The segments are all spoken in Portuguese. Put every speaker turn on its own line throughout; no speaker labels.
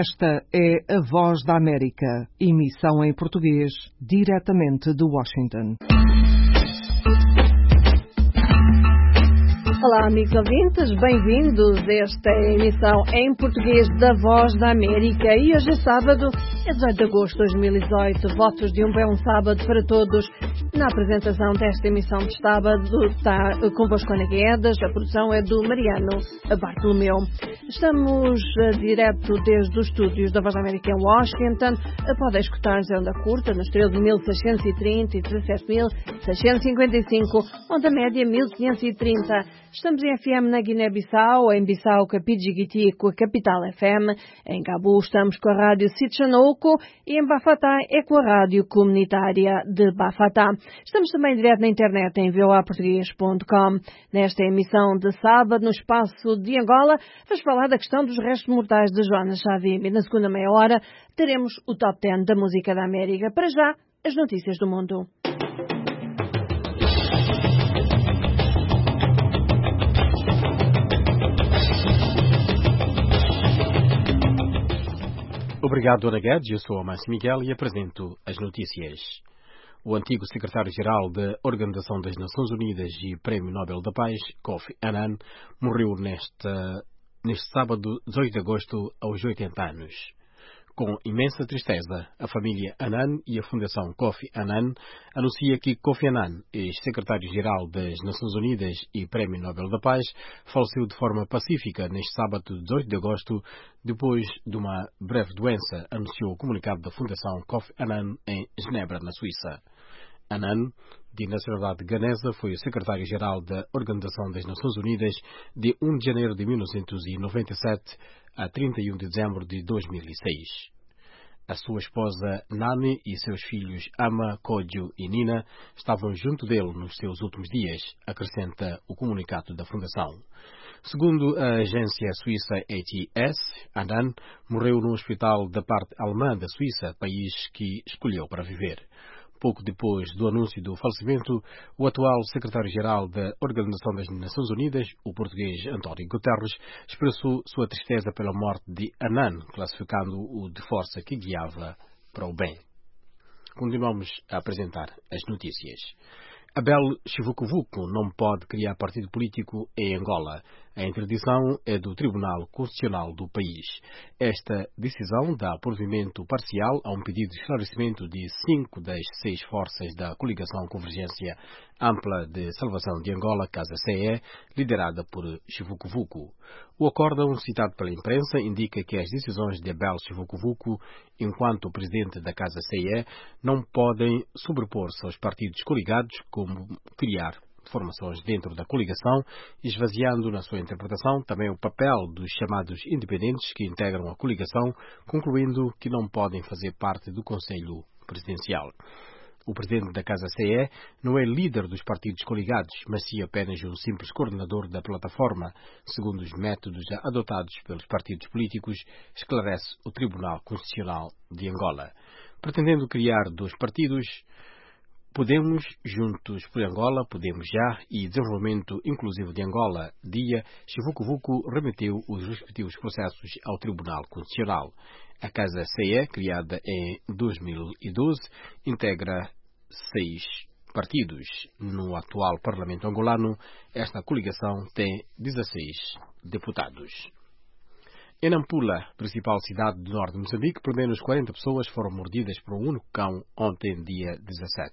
Esta é a Voz da América, emissão em português, diretamente de Washington.
Olá, amigos ouvintes, bem-vindos a esta emissão em português da Voz da América. E hoje é sábado, é 18 de agosto de 2018. Votos de um bom sábado para todos. Na apresentação desta emissão de sábado está convosco Ana Guedes, a produção é do Mariano Bartolomeu. Estamos direto desde os estúdios da Voz da América em Washington. Podem escutar-nos em onda curta, nos 13.630 e 17.655, onda média 1.530. Estamos em FM na Guiné-Bissau, em Bissau, Capidjigiti, com a Capital FM. Em Cabo estamos com a Rádio Sitchanouco e em Bafatá é com a Rádio Comunitária de Bafatá. Estamos também direto na internet em voaportugues.com. Nesta emissão de sábado, no espaço de Angola, vamos falar da questão dos restos mortais de Joana Chavim. E na segunda meia hora teremos o Top 10 da música da América. Para já, as notícias do mundo.
Obrigado, Ana Guedes. Eu sou o Márcio Miguel e apresento as notícias. O antigo secretário-geral da Organização das Nações Unidas e Prémio Nobel da Paz, Kofi Annan, morreu neste sábado, 18 de agosto, aos 80 anos. Com imensa tristeza, a família Annan e a Fundação Kofi Annan anuncia que Kofi Annan, ex-secretário-geral das Nações Unidas e Prémio Nobel da Paz, faleceu de forma pacífica neste sábado, 18 de agosto, depois de uma breve doença, anunciou o comunicado da Fundação Kofi Annan em Genebra, na Suíça. Annan, de nacionalidade ganesa, foi o secretário-geral da Organização das Nações Unidas de 1 de janeiro de 1997 a 31 de dezembro de 2006. A sua esposa Nani e seus filhos Ama, Kodjo e Nina estavam junto dele nos seus últimos dias, acrescenta o comunicado da Fundação. Segundo a agência suíça ATS, Annan morreu num hospital da parte alemã da Suíça, país que escolheu para viver. Pouco depois do anúncio do falecimento, o atual secretário-geral da Organização das Nações Unidas, o português António Guterres, expressou sua tristeza pela morte de Annan, classificando-o de força que guiava para o bem. Continuamos a apresentar as notícias. Abel Chivucovuco não pode criar partido político em Angola. A interdição é do Tribunal Constitucional do país. Esta decisão dá provimento parcial a um pedido de esclarecimento de 5 das 6 forças da coligação Convergência Ampla de Salvação de Angola, Casa CE, liderada por Chivucovuco. O acórdão citado pela imprensa indica que as decisões de Abel Chivucovuco, enquanto presidente da Casa CE, não podem sobrepor-se aos partidos coligados, como criar formações dentro da coligação, esvaziando na sua interpretação também o papel dos chamados independentes que integram a coligação, concluindo que não podem fazer parte do Conselho Presidencial. O presidente da Casa CE não é líder dos partidos coligados, mas sim apenas um simples coordenador da plataforma, segundo os métodos adotados pelos partidos políticos, esclarece o Tribunal Constitucional de Angola. Pretendendo criar 2 partidos, Podemos, Juntos por Angola, Podemos Já e Desenvolvimento Inclusivo de Angola, DIA, Chivucovuco remeteu os respectivos processos ao Tribunal Constitucional. A Casa CE, criada em 2012, integra 6 partidos. No atual Parlamento angolano, esta coligação tem 16 deputados. Em Nampula, principal cidade do norte de Moçambique, pelo menos 40 pessoas foram mordidas por um único cão ontem, dia 17.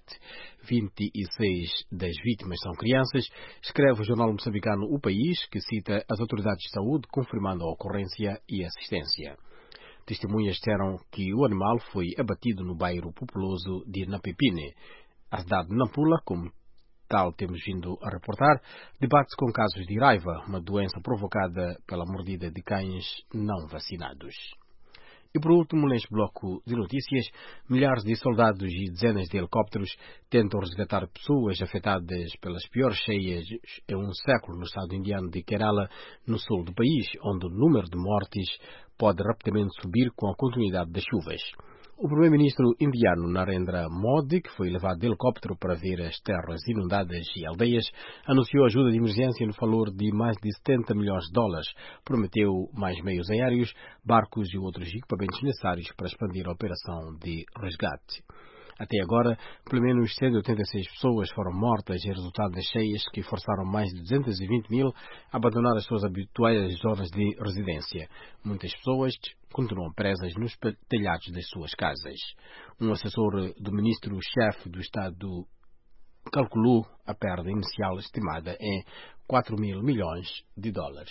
26 das vítimas são crianças, escreve o jornal moçambicano O País, que cita as autoridades de saúde confirmando a ocorrência e assistência. Testemunhas disseram que o animal foi abatido no bairro populoso de Napepine. A cidade de Nampula, como tal temos vindo a reportar, debate-se com casos de raiva, uma doença provocada pela mordida de cães não vacinados. E por último, neste bloco de notícias, milhares de soldados e dezenas de helicópteros tentam resgatar pessoas afetadas pelas piores cheias em um século no estado indiano de Kerala, no sul do país, onde o número de mortes pode rapidamente subir com a continuidade das chuvas. O primeiro-ministro indiano Narendra Modi, que foi levado de helicóptero para ver as terras inundadas e aldeias, anunciou ajuda de emergência no valor de mais de 70 milhões de dólares. Prometeu mais meios aéreos, barcos e outros equipamentos necessários para expandir a operação de resgate. Até agora, pelo menos 186 pessoas foram mortas em resultado das cheias que forçaram mais de 220 mil a abandonar as suas habituais zonas de residência. Muitas pessoas continuam presas nos telhados das suas casas. Um assessor do ministro-chefe do Estado calculou a perda inicial estimada em 4 mil milhões de dólares.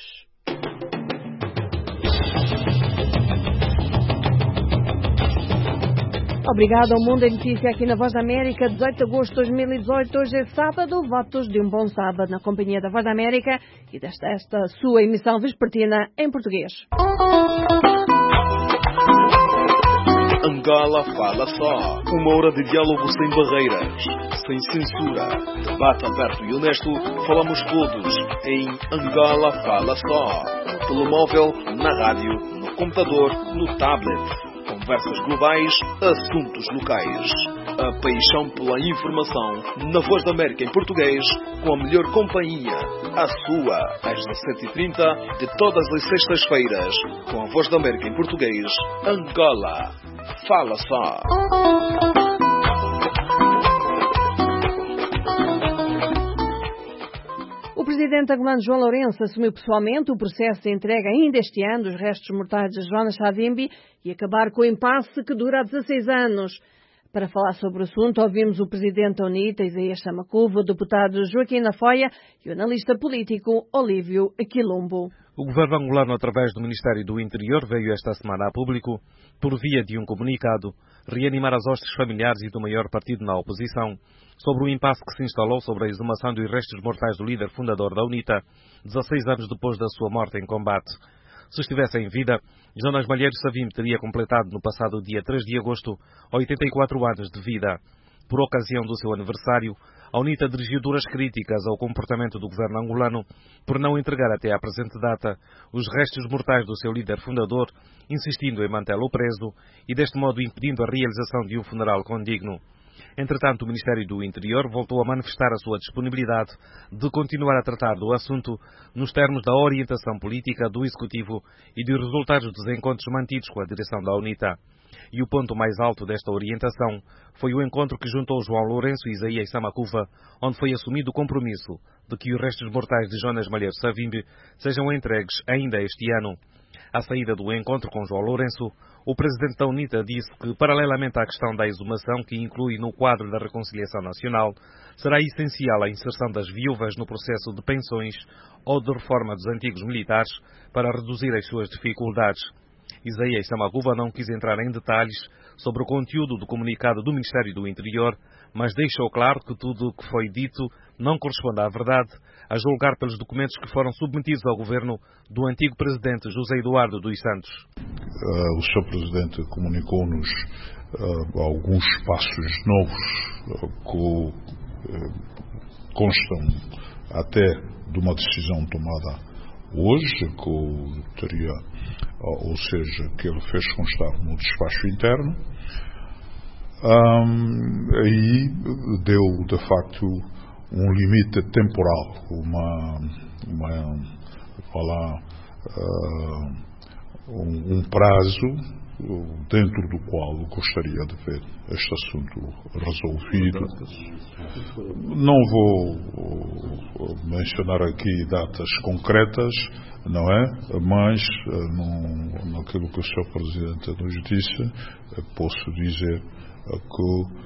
Obrigado ao Mundo da Notícia aqui na Voz da América, 18 de agosto de 2018. Hoje é sábado, votos de um bom sábado na companhia da Voz da América e desta sua emissão vespertina em português.
Angola Fala Só. Uma hora de diálogo sem barreiras, sem censura. Debate aberto e honesto. Falamos todos em Angola Fala Só. No telemóvel, na rádio, no computador, no tablet. Conversas globais, assuntos locais. A paixão pela informação na Voz da América em português, com a melhor companhia. A sua, às 17h30, de todas as sextas-feiras, com a Voz da América em português, Angola. Fala Só.
O presidente angolano João Lourenço assumiu pessoalmente o processo de entrega ainda este ano dos restos mortais de Jonas Savimbi e acabar com o impasse que dura há 16 anos. Para falar sobre o assunto, ouvimos o presidente da UNITA, Isaías Samacuva, o deputado Joaquim Nafoia e o analista político Olívio Quilombo.
O governo angolano, através do Ministério do Interior, veio esta semana a público, por via de um comunicado, reanimar as hostes familiares e do maior partido na oposição sobre o impasse que se instalou sobre a exumação dos restos mortais do líder fundador da UNITA, 16 anos depois da sua morte em combate. Se estivesse em vida, Jonas Malheiro Savimbi teria completado no passado dia 3 de agosto 84 anos de vida. Por ocasião do seu aniversário, a UNITA dirigiu duras críticas ao comportamento do governo angolano por não entregar até à presente data os restos mortais do seu líder fundador, insistindo em mantê-lo preso e deste modo impedindo a realização de um funeral condigno. Entretanto, o Ministério do Interior voltou a manifestar a sua disponibilidade de continuar a tratar do assunto nos termos da orientação política do Executivo e dos resultados dos encontros mantidos com a direção da UNITA. E o ponto mais alto desta orientação foi o encontro que juntou João Lourenço e Isaías Samacuva, onde foi assumido o compromisso de que os restos mortais de Jonas Malheiro Savimbi sejam entregues ainda este ano. À saída do encontro com João Lourenço, o presidente da UNITA disse que, paralelamente à questão da exumação, que inclui no quadro da reconciliação nacional, será essencial a inserção das viúvas no processo de pensões ou de reforma dos antigos militares para reduzir as suas dificuldades. Isaías Samacuva não quis entrar em detalhes sobre o conteúdo do comunicado do Ministério do Interior, mas deixou claro que tudo o que foi dito não corresponde à verdade, a julgar pelos documentos que foram submetidos ao governo do antigo presidente José Eduardo dos Santos.
O Sr. Presidente comunicou-nos alguns passos novos que constam até de uma decisão tomada hoje, ou seja, que ele fez constar no despacho interno. Aí deu, de facto, um limite temporal, um prazo dentro do qual gostaria de ver este assunto resolvido. Não vou mencionar aqui datas concretas, não é? Mas naquilo que o Sr. Presidente nos disse, posso dizer que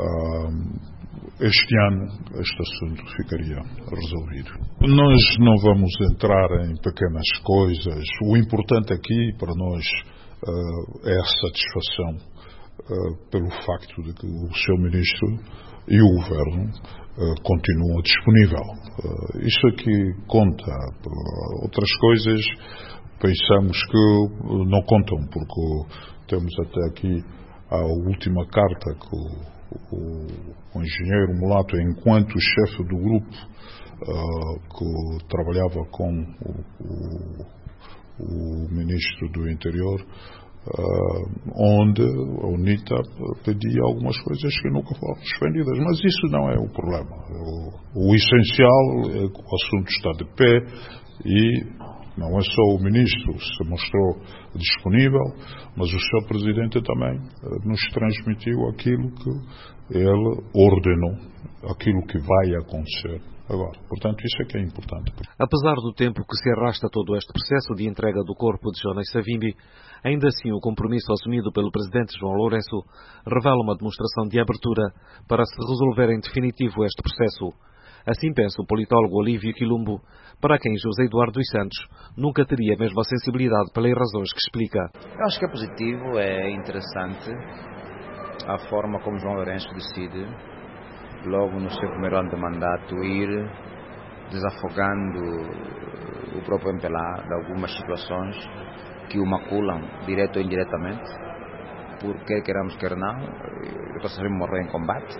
este ano este assunto ficaria resolvido. Nós não vamos entrar em pequenas coisas. O importante aqui para nós é a satisfação pelo facto de que o Sr. Ministro e o Governo continuam disponível. Isto aqui conta. Outras coisas pensamos que não contam, porque temos até aqui a última carta que o engenheiro Mulato, enquanto chefe do grupo que trabalhava com o Ministro do Interior, onde a UNITA pedia algumas coisas que nunca foram respondidas. Mas isso não é o problema. O essencial é que o assunto está de pé e não é só o ministro que se mostrou disponível, mas o Sr. Presidente também nos transmitiu aquilo que ele ordenou, aquilo que vai acontecer agora. Portanto, isso é que é importante.
Apesar do tempo que se arrasta todo este processo de entrega do corpo de Jonas Savimbi, ainda assim o compromisso assumido pelo Presidente João Lourenço revela uma demonstração de abertura para se resolver em definitivo este processo. Assim pensa o politólogo Olívio Quilumbo, para quem José Eduardo dos Santos nunca teria a mesma sensibilidade pelas razões que explica.
Eu acho que é positivo, é interessante a forma como João Lourenço decide, logo no seu primeiro ano de mandato, ir desafogando o próprio MPLA de algumas situações que o maculam, direto ou indiretamente, porque quer queiramos, quer não, o Dr. Savimbi morreu em combate,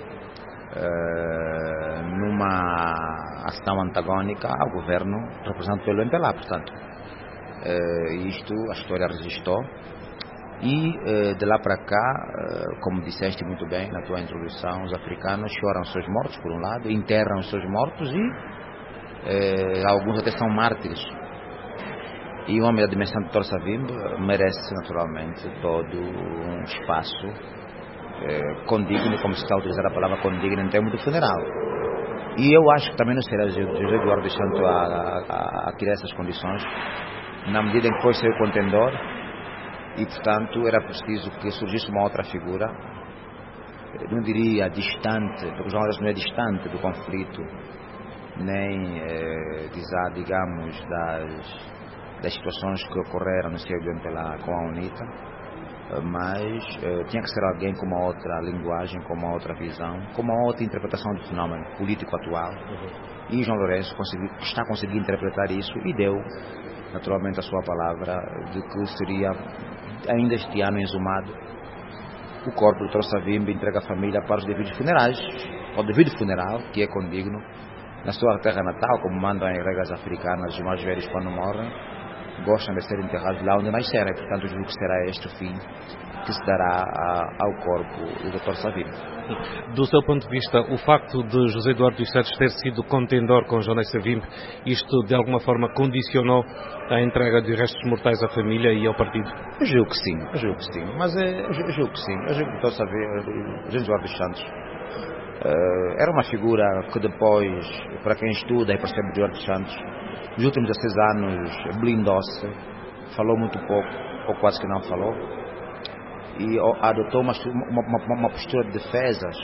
numa ação antagónica ao governo representado pelo MPLA, portanto, isto a história registrou. E de lá para cá, como disseste muito bem na tua introdução, os africanos choram os seus mortos, por um lado, enterram os seus mortos e alguns até são mártires. E o homem da dimensão do Dr. Savimbi merece naturalmente todo um espaço condigno, como se está a utilizar a palavra condigno em termos de funeral. E eu acho que também não será José Eduardo dos Santos a criar essas condições, na medida em que foi seu contendor. E, portanto, era preciso que surgisse uma outra figura, não diria distante, porque o João Lourenço não é distante do conflito, nem, digamos, das situações que ocorreram no seio do MPLA com a UNITA, mas tinha que ser alguém com uma outra linguagem, com uma outra visão, com uma outra interpretação do fenômeno político atual. E João Lourenço está conseguindo interpretar isso e deu, naturalmente, a sua palavra de que seria ainda este ano exumado o corpo do Dr. Savimbi, entrega à família para os devidos funerais, o devido funeral, que é condigno, na sua terra natal, como mandam as regras africanas. Os mais velhos, quando morrem, gostam de ser enterrados lá onde nascerem. Portanto, julgo que será este o fim que se dará ao corpo do Dr. Savimbi.
Do seu ponto de vista, o facto de José Eduardo dos Santos ter sido contendor com Jonas Savimbi, isto de alguma forma condicionou a entrega de restos mortais à família e ao partido?
Eu julgo que sim, mas eu julgo que sim. Eu julgo que o Dr. Savimbi, José Eduardo dos Santos, era uma figura que depois, para quem estuda e percebe o Eduardo dos Santos, nos últimos 16 anos blindou-se, falou muito pouco, ou quase que não falou, e adotou uma postura de defesas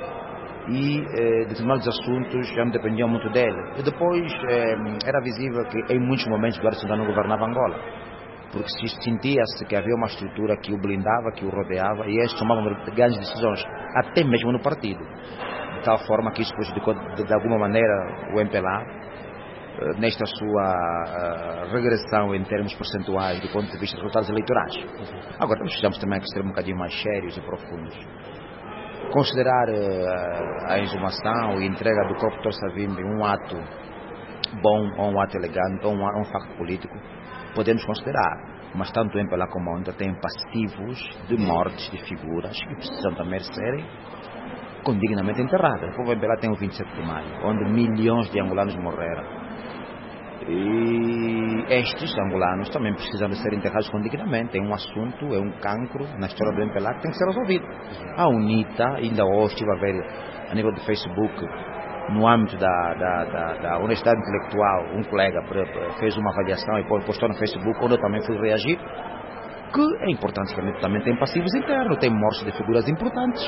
e determinados assuntos já não dependiam muito dele. E depois era visível que em muitos momentos o Eduardo não governava Angola, porque sentia-se que havia uma estrutura que o blindava, que o rodeava, e eles tomavam grandes decisões, até mesmo no partido, de tal forma que isso prejudicou de alguma maneira o MPLA nesta sua regressão em termos percentuais do ponto de vista dos resultados eleitorais. Agora, precisamos também ser um bocadinho mais sérios e profundos. Considerar a exumação e entrega do corpo do Dr. Savimbi um ato bom ou um ato elegante ou um facto político, podemos considerar, mas tanto o MPLA como a UNITA têm passivos de mortes de figuras que precisam também serem condignamente enterradas. O MPLA tem o 27 de maio, onde milhões de angolanos morreram. E estes angolanos também precisam de ser enterrados condignamente. É um assunto, é um cancro na história do MPLA que tem que ser resolvido. A UNITA, ainda hoje estive a ver a nível de Facebook, no âmbito da honestidade intelectual, um colega fez uma avaliação e postou no Facebook, onde eu também fui reagir, que é importante que a UNITA também tem passivos internos, tem mortes de figuras importantes.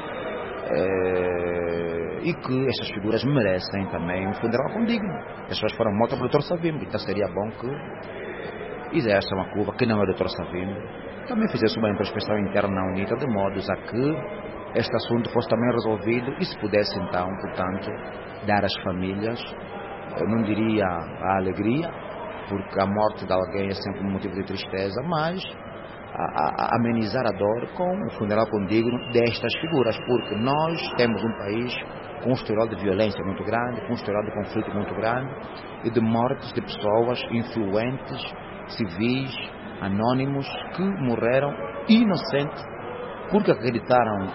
E que essas figuras merecem também um funeral condigno. As pessoas foram mortas pelo Dr. Savimbi, então seria bom que exerça uma curva que não é o Dr. Savimbi, também fizesse uma introspecção interna na UNITA, de modos a que este assunto fosse também resolvido e se pudesse então, portanto, dar às famílias, eu não diria a alegria, porque a morte de alguém é sempre um motivo de tristeza, mas a amenizar a dor com um funeral condigno destas figuras, porque nós temos um país com um historial de violência muito grande, com um historial de conflito muito grande e de mortes de pessoas influentes, civis, anónimos que morreram inocentes porque acreditaram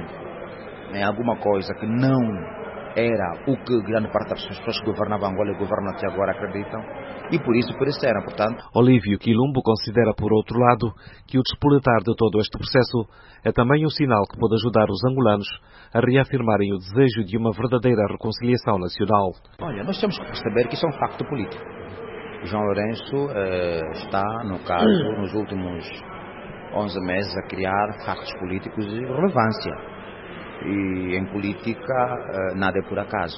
em alguma coisa que não era o que grande parte das pessoas que governavam Angola e governam até agora acreditam, e por isso pereceram, portanto.
Olívio Quilumbo considera, por outro lado, que o despoletar de todo este processo é também um sinal que pode ajudar os angolanos a reafirmarem o desejo de uma verdadeira reconciliação nacional.
Olha, nós temos que perceber que isso é um facto político. João Lourenço está, no caso, nos últimos 11 meses a criar factos políticos de relevância. E em política nada é por acaso.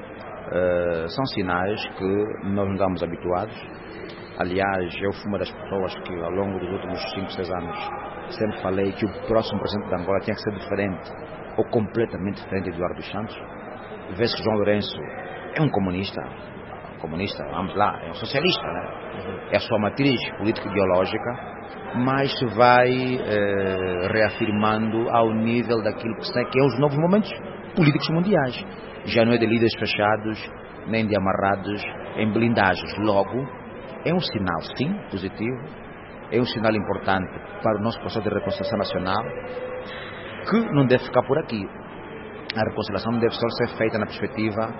São sinais que nós não estamos habituados. Aliás, eu fui uma das pessoas que ao longo dos últimos 5, 6 anos sempre falei que o próximo presidente de Angola tinha que ser diferente ou completamente diferente de Eduardo dos Santos. Vê-se que João Lourenço é um comunista, vamos lá, é um socialista, né? É a sua matriz político-ideológica, mas se vai reafirmando ao nível daquilo que é os novos momentos políticos mundiais. Já não é de líderes fechados, nem de amarrados em blindagens. Logo, é um sinal, sim, positivo, é um sinal importante para o nosso processo de reconciliação nacional, que não deve ficar por aqui. A reconciliação não deve só ser feita na perspectiva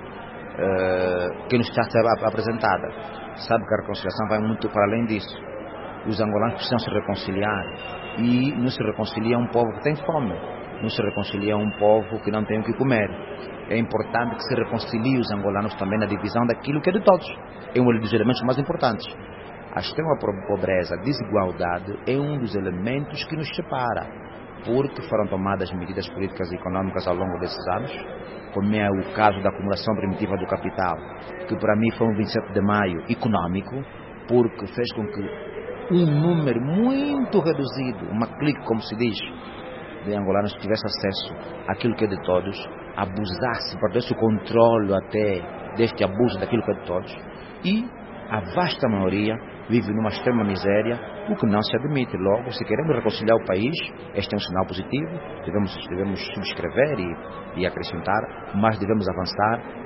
que nos está a ser apresentada. Sabe que a reconciliação vai muito para além disso. Os angolanos precisam se reconciliar, e não se reconcilia um povo que tem fome, não se reconcilia um povo que não tem o que comer. É importante que se reconcilie os angolanos também na divisão daquilo que é de todos. É um dos elementos mais importantes. A extrema pobreza, a desigualdade é um dos elementos que nos separa, porque foram tomadas medidas políticas e econômicas ao longo desses anos, como é o caso da acumulação primitiva do capital, que para mim foi um 27 de maio econômico, porque fez com que um número muito reduzido, uma clique, como se diz, de angolanos tivesse acesso àquilo que é de todos, abusasse, perdesse o controle até deste abuso daquilo que é de todos, e a vasta maioria vive numa extrema miséria, o que não se admite. Logo, se queremos reconciliar o país, este é um sinal positivo, devemos subscrever e acrescentar, mas devemos avançar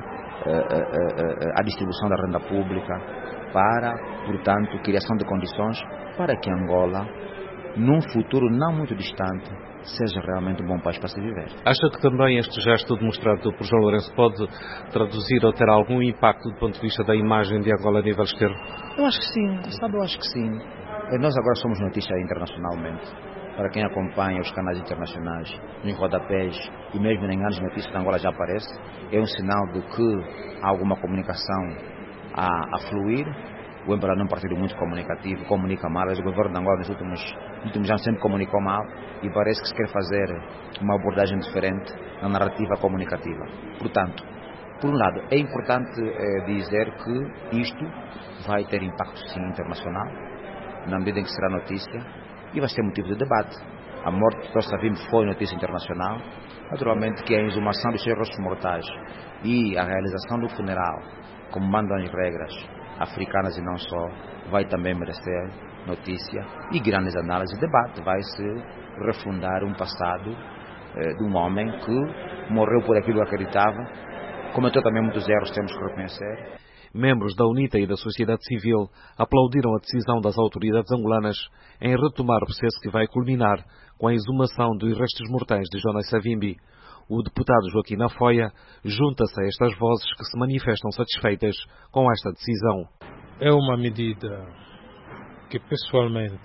para a distribuição da renda pública, para, portanto, criação de condições para que Angola, num futuro não muito distante, seja realmente um bom país para se viver.
Acha que também este gesto demonstrado por João Lourenço pode traduzir ou ter algum impacto do ponto de vista da imagem de Angola a nível externo?
Eu acho que sim, sabe, eu acho que sim. Nós agora somos notícia internacionalmente. Para quem acompanha os canais internacionais, nos rodapés e mesmo em grandes notícias de Angola já aparece, é um sinal de que há alguma comunicação a fluir. O MPLA não é um partido muito comunicativo, comunica mal. O governo de Angola nos últimos anos sempre comunicou mal, e parece que se quer fazer uma abordagem diferente na narrativa comunicativa. Portanto, por um lado, é importante dizer que isto vai ter impacto sim internacional, na medida em que será notícia, e vai ser motivo de debate. A morte de Tosta Savimbi foi notícia internacional. Naturalmente que a exumação dos seus restos mortais e a realização do funeral, como mandam as regras africanas e não só, vai também merecer notícia e grandes análises e debate. Vai-se refundar um passado de um homem que morreu por aquilo que acreditava, cometeu também muitos erros, temos que reconhecer.
Membros da UNITA e da sociedade civil aplaudiram a decisão das autoridades angolanas em retomar o processo que vai culminar com a exumação dos restos mortais de Jonas Savimbi. O deputado Joaquim Afoia junta-se a estas vozes que se manifestam satisfeitas com esta decisão.
É uma medida que pessoalmente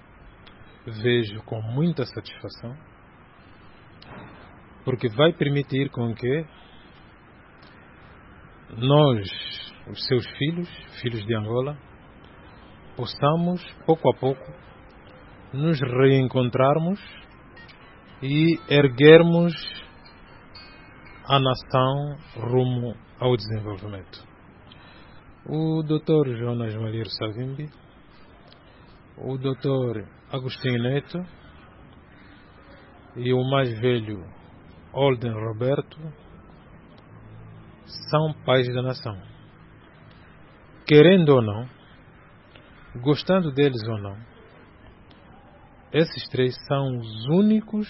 vejo com muita satisfação, porque vai permitir com que nós, os seus filhos de Angola, possamos, pouco a pouco, nos reencontrarmos e erguermos a nação rumo ao desenvolvimento. O Dr. Jonas Malheiro Savimbi, o Dr. Agostinho Neto e o mais velho Olden Roberto são pais da nação. Querendo ou não, gostando deles ou não, esses três são os únicos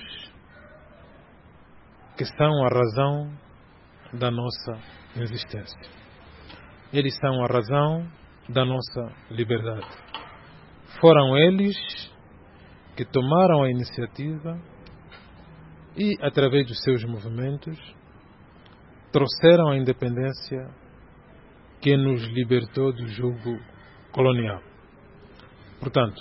que são a razão da nossa existência. Eles são a razão da nossa liberdade. foram eles que tomaram a iniciativa e, através dos seus movimentos, trouxeram a independência que nos libertou do jugo colonial. Portanto,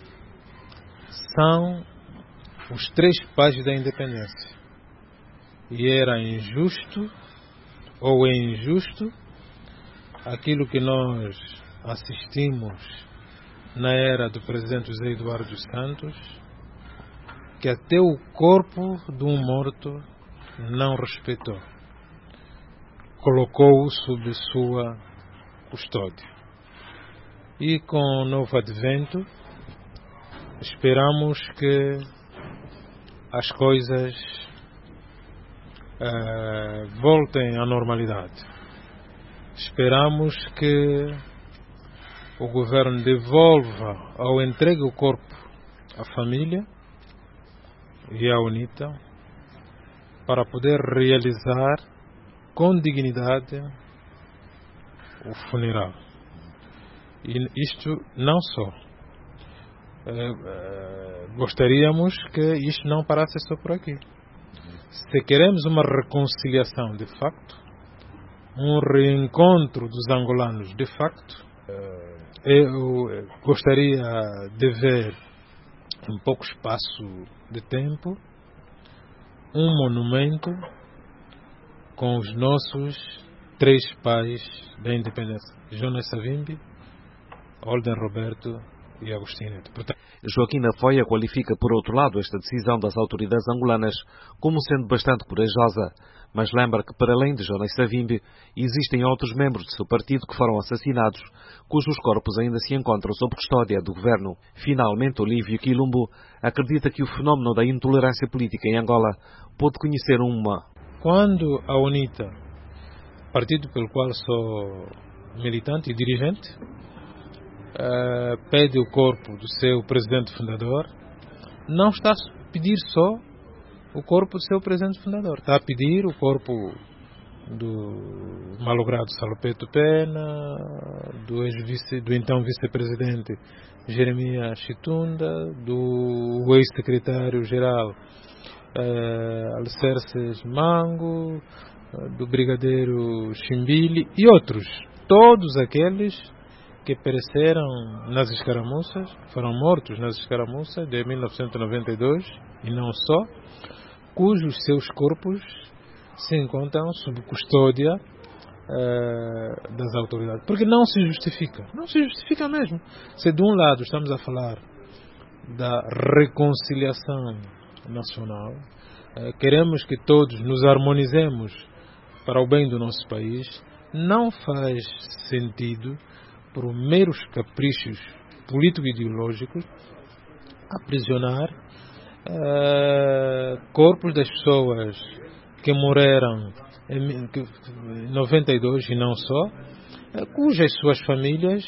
são os 3 pais da independência. E era injusto, ou é injusto, aquilo que nós assistimos na era do presidente José Eduardo dos Santos, que até o corpo de um morto não respeitou. Colocou-o sob sua custódia. E com o novo advento, esperamos que as coisas voltem à normalidade. Esperamos que o governo devolva ou entregue o corpo à família e à UNITA para poder realizar com dignidade o funeral. E isto não só. Gostaríamos que isto não parasse só por aqui. Se queremos uma reconciliação de facto, um reencontro dos angolanos de facto, eu gostaria de ver em pouco espaço de tempo um monumento com os nossos 3 pais da independência: Jonas Savimbi, Holden Roberto e Agostinho Neto. Portanto,
Joaquim Afoia qualifica, por outro lado, esta decisão das autoridades angolanas como sendo bastante corajosa, mas lembra que, para além de Jonas Savimbi, existem outros membros do seu partido que foram assassinados, cujos corpos ainda se encontram sob custódia do governo. Finalmente, Olívio Quilumbo acredita que o fenómeno da intolerância política em Angola pode conhecer
Quando a UNITA, partido pelo qual sou militante e dirigente, pede o corpo do seu presidente fundador, não está a pedir só o corpo do seu presidente fundador, está a pedir o corpo do malogrado Salopeto Pena, do então vice-presidente Jeremias Chitunda, do ex-secretário-geral Alicerces Mango, do brigadeiro Chimbili e outros, todos aqueles que pereceram nas escaramuças, foram mortos nas escaramuças de 1992 e não só, cujos seus corpos se encontram sob custódia das autoridades. Porque não se justifica mesmo. Se de um lado estamos a falar da reconciliação nacional, queremos que todos nos harmonizemos para o bem do nosso país, não faz sentido, por meros caprichos político-ideológicos, aprisionar corpos das pessoas que morreram em 92 e não só, cujas suas famílias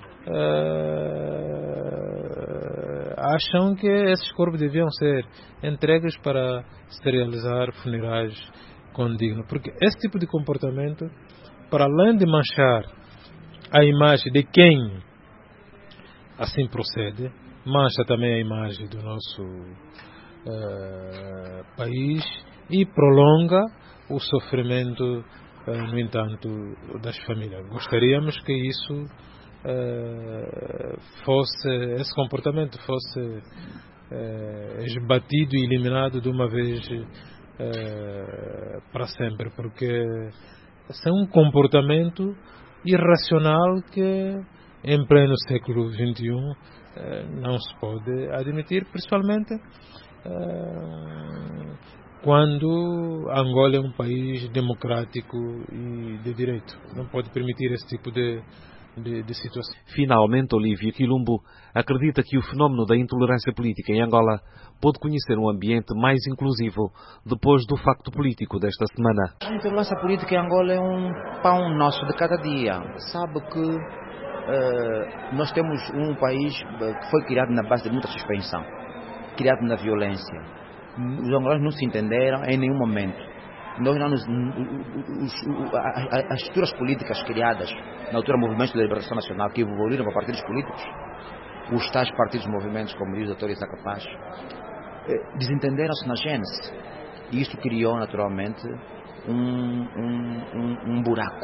acham que esses corpos deviam ser entregues para se realizar funerais condignos. Porque esse tipo de comportamento, para além de manchar a imagem de quem assim procede, mancha também a imagem do nosso país e prolonga o sofrimento, no entanto, das famílias. Gostaríamos que isso esse comportamento fosse esbatido e eliminado de uma vez para sempre, porque esse é um comportamento irracional que em pleno século XXI não se pode admitir, principalmente quando Angola é um país democrático e de direito. Não pode permitir esse tipo de situação.
Finalmente, Olívio Quilumbo acredita que o fenómeno da intolerância política em Angola pode conhecer um ambiente mais inclusivo depois do facto político desta semana.
A intolerância política em Angola é um pão nosso de cada dia. Sabe que nós temos um país que foi criado na base de muita suspensão, criado na violência. Os angolanos não se entenderam em nenhum momento. As estruturas políticas criadas na altura do Movimento de Liberação Nacional, que evoluíram para partidos políticos, os tais partidos e movimentos, como diz o Dr. Isaac Paz, desentenderam-se na gênese. E isso criou naturalmente um buraco,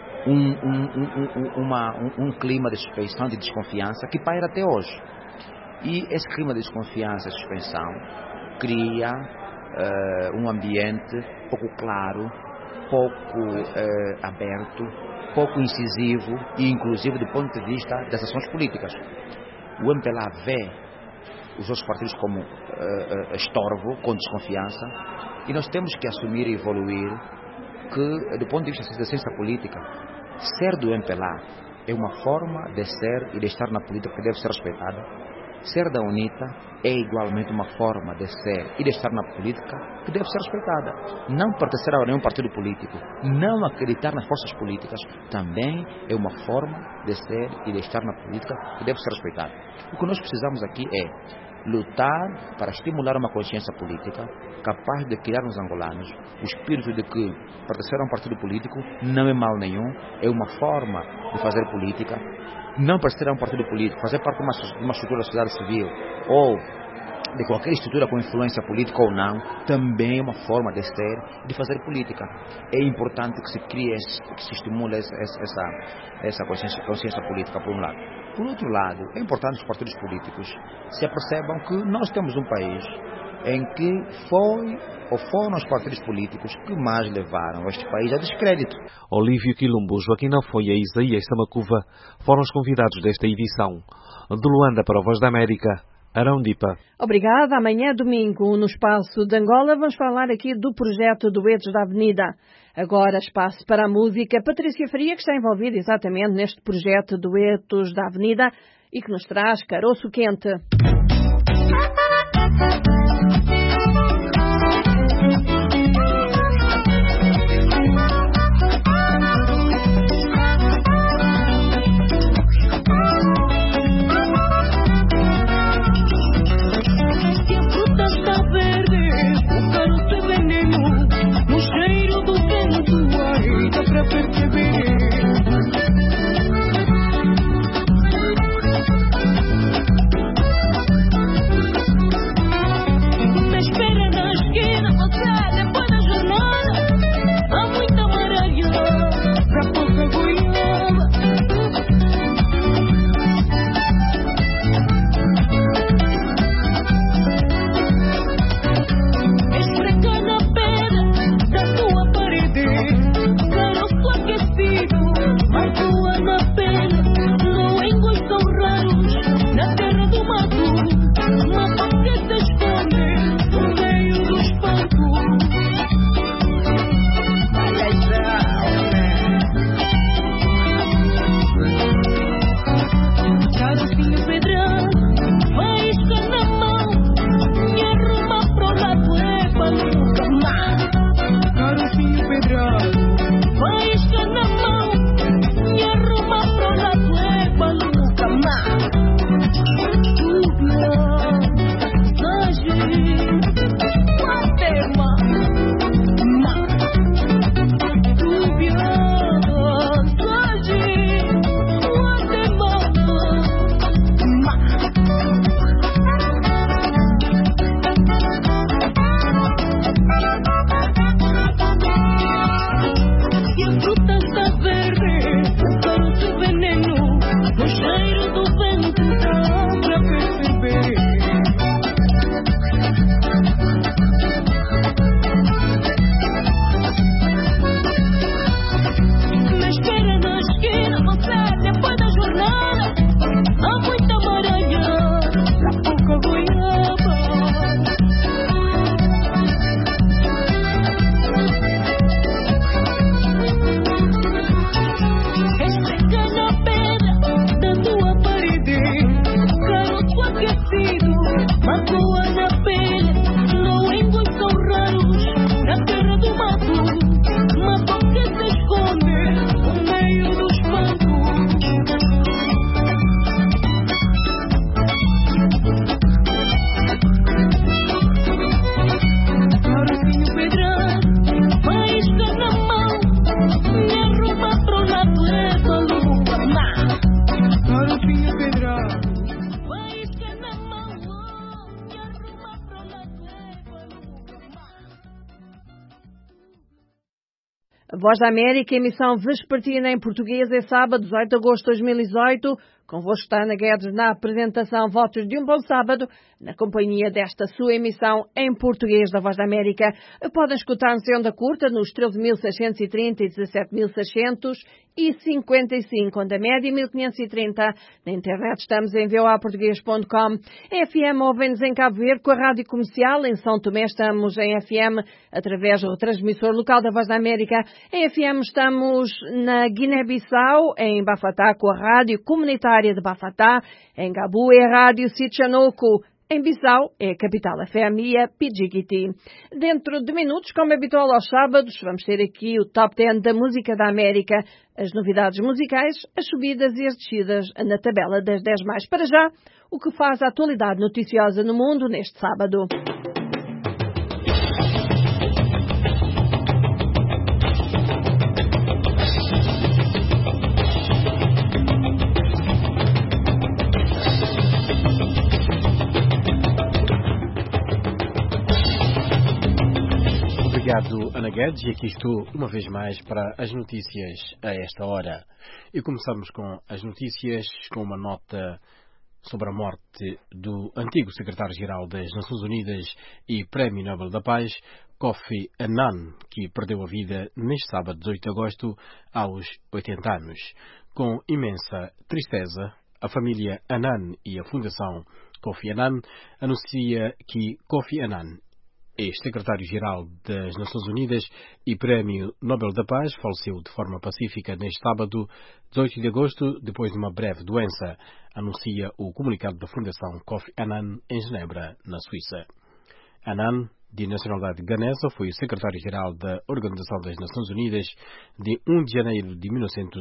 um clima de suspeição, de desconfiança que paira até hoje. E esse clima de desconfiança e suspeição cria um ambiente pouco claro, pouco aberto, pouco incisivo e inclusive do ponto de vista das ações políticas. O MPLA vê os outros partidos como estorvo, com desconfiança, e nós temos que assumir e evoluir que, do ponto de vista da ciência política, ser do MPLA é uma forma de ser e de estar na política que deve ser respeitada. Ser da UNITA é igualmente uma forma de ser e de estar na política que deve ser respeitada. Não pertencer a nenhum partido político, não acreditar nas forças políticas, também é uma forma de ser e de estar na política que deve ser respeitada. O que nós precisamos aqui é lutar para estimular uma consciência política capaz de criar nos angolanos o espírito de que pertencer a um partido político não é mal nenhum, é uma forma de fazer política. Não pertencer a um partido político, fazer parte de uma estrutura da sociedade civil ou de qualquer estrutura com influência política ou não, também é uma forma de ser e de fazer política. É importante que se crie, que se estimule essa consciência política, por um lado. Por outro lado, é importante que os partidos políticos se apercebam que nós temos um país em que foram os partidos políticos que mais levaram este país a descrédito.
Olívio Quilombo, Joaquim Afoia e Isaías Samacuva foram os convidados desta edição. De Luanda para a Voz da América, Arão Dipa.
Obrigada. Amanhã, domingo, no Espaço de Angola, vamos falar aqui do projeto Duetos da Avenida. Agora, espaço para a música. Patrícia Faria, que está envolvida exatamente neste projeto Duetos da Avenida e que nos traz Caroço Quente. Voz da América, emissão vespertina em português, é sábado, 18 de agosto de 2018. Convosco está Ana Guedes na apresentação. Votos de um bom sábado, na companhia desta sua emissão em português da Voz da América. Podem escutar-nos em onda curta nos 13.630 e 17.655, onda média 1.530. Na internet estamos em voaportuguês.com. Em FM ouvem-nos em Cabo Verde com a Rádio Comercial. Em São Tomé estamos em FM através do transmissor local da Voz da América. Em FM estamos na Guiné-Bissau, em Bafatá com a Rádio Comunitária de Bafatá. Em Gabu é a Rádio Sichanouco. Em Bissau é a Capital FM e a Pidjigiti. Dentro de minutos, como habitual aos sábados, vamos ter aqui o Top 10 da Música da América, as novidades musicais, as subidas e as descidas na tabela das 10 mais. Para já, o que faz a atualidade noticiosa no mundo neste sábado.
Obrigado, Ana Guedes, e aqui estou uma vez mais para as notícias a esta hora. E começamos com as notícias com uma nota sobre a morte do antigo secretário-geral das Nações Unidas e Prémio Nobel da Paz, Kofi Annan, que perdeu a vida neste sábado, 18 de agosto, aos 80 anos. Com imensa tristeza, a família Annan e a Fundação Kofi Annan anuncia que Kofi Annan, ex-secretário-geral das Nações Unidas e Prémio Nobel da Paz, faleceu de forma pacífica neste sábado, 18 de agosto, depois de uma breve doença, anuncia o comunicado da Fundação Kofi Annan em Genebra, na Suíça. Annan, de nacionalidade ganesa, foi o secretário-geral da Organização das Nações Unidas de 1 de janeiro de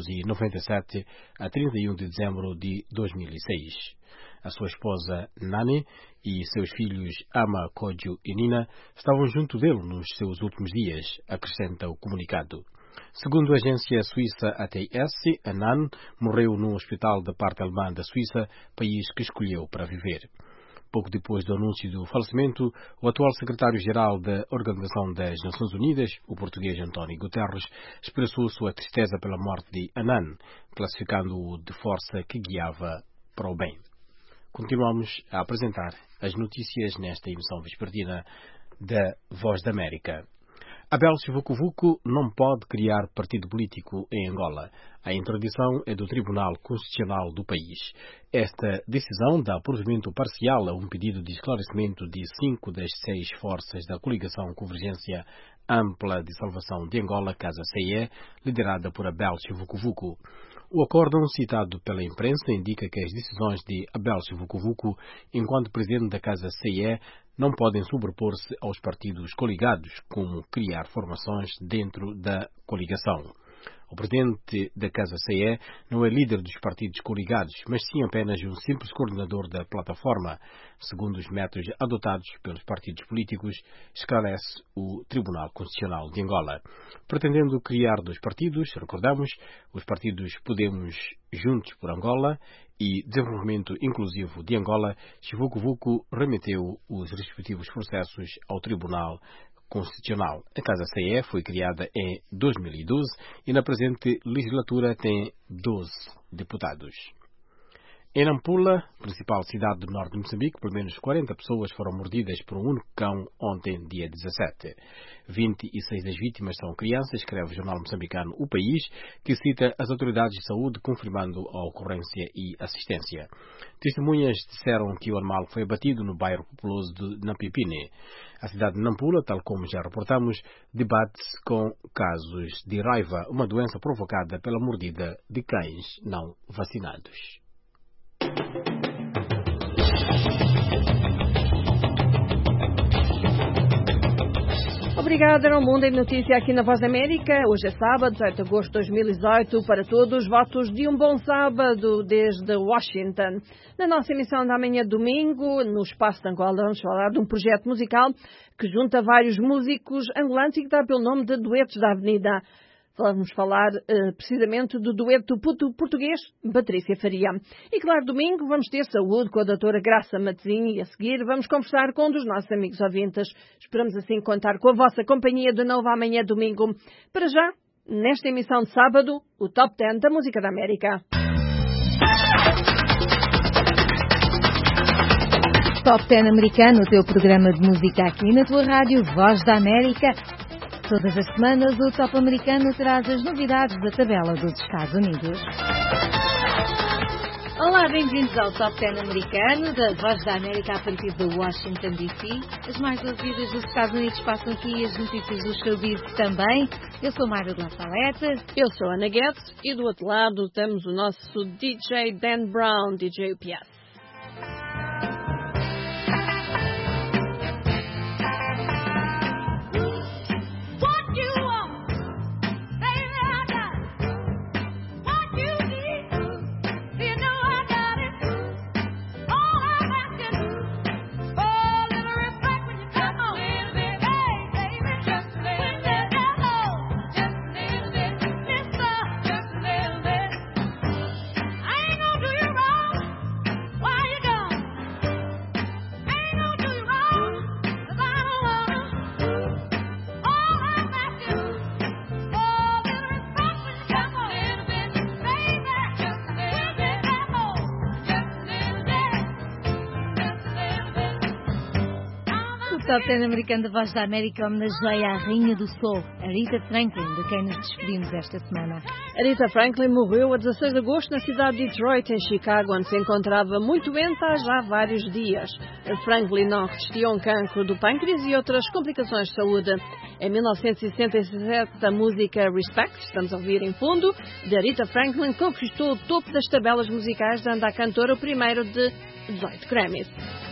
1997 a 31 de dezembro de 2006. A sua esposa Nani e seus filhos Ama, Kodjo e Nina estavam junto dele nos seus últimos dias, acrescenta o comunicado. Segundo a agência suíça ATS, Annan morreu num hospital da parte alemã da Suíça, país que escolheu para viver. Pouco depois do anúncio do falecimento, o atual secretário-geral da Organização das Nações Unidas, o português António Guterres, expressou sua tristeza pela morte de Annan, classificando-o de força que guiava para o bem. Continuamos a apresentar as notícias nesta emissão vespertina da Voz da América. Abel Vucu não pode criar partido político em Angola. A interdição é do Tribunal Constitucional do país. Esta decisão dá provimento parcial a um pedido de esclarecimento de 5 das 6 forças da coligação Convergência Ampla de Salvação de Angola, Casa CE, liderada por Abel Vucu. O acórdão citado pela imprensa indica que as decisões de Abel Vucu, enquanto presidente da Casa CE, não podem sobrepor-se aos partidos coligados, como criar formações dentro da coligação. O presidente da Casa CE não é líder dos partidos coligados, mas sim apenas um simples coordenador da plataforma, segundo os métodos adotados pelos partidos políticos, esclarece o Tribunal Constitucional de Angola. Pretendendo criar 2 partidos, recordamos, os partidos Podemos Juntos por Angola e Desenvolvimento Inclusivo de Angola, Vucu remeteu os respectivos processos ao Tribunal Constitucional. A Casa CE foi criada em 2012 e na presente legislatura tem 12 deputados. Em Nampula, principal cidade do norte de Moçambique, pelo menos 40 pessoas foram mordidas por um único cão ontem, dia 17. 26 das vítimas são crianças, escreve o jornal moçambicano O País, que cita as autoridades de saúde confirmando a ocorrência e assistência. Testemunhas disseram que o animal foi abatido no bairro populoso de Nampipine. A cidade de Nampula, tal como já reportamos, debate-se com casos de raiva, uma doença provocada pela mordida de cães não vacinados.
Obrigada, era o Mundo em Notícia aqui na Voz da América. Hoje é sábado, 18 de agosto de 2018. Para todos, votos de um bom sábado desde Washington. Na nossa emissão da manhã de domingo, no Espaço de Angola, vamos falar de um projeto musical que junta vários músicos angolanos e que dá pelo nome de Duetos da Avenida. Vamos falar precisamente do dueto português Patrícia Faria. E claro, domingo vamos ter saúde com a doutora Graça Matezinho e a seguir vamos conversar com um dos nossos amigos ouvintes. Esperamos assim contar com a vossa companhia de novo amanhã domingo. Para já, nesta emissão de sábado, o Top 10 da Música da América.
Top 10 americano, o teu programa de música aqui na tua rádio Voz da América. Todas as semanas o Top americano traz as novidades da tabela dos Estados Unidos. Olá, bem-vindos ao Top 10 americano da Voz da América a partir de Washington, D.C. As mais ouvidas dos Estados Unidos passam aqui, as notícias do showbiz também. Eu sou Mayra de La Salete.
Eu sou Ana Guedes e do outro lado temos o nosso DJ Dan Brown, DJ UPS.
O Top 10 americano da Voz da América homenageia a Rainha do Soul, Aretha Franklin, de quem nos despedimos esta semana.
Aretha Franklin morreu a 16 de agosto na cidade de Detroit, em Chicago, onde se encontrava muito doente há já vários dias. A Franklin não resistiu a um cancro do pâncreas e outras complicações de saúde. Em 1967, a música Respect, estamos a ouvir em fundo, de Aretha Franklin, conquistou o topo das tabelas musicais, dando à cantora o primeiro de 18 Grammys.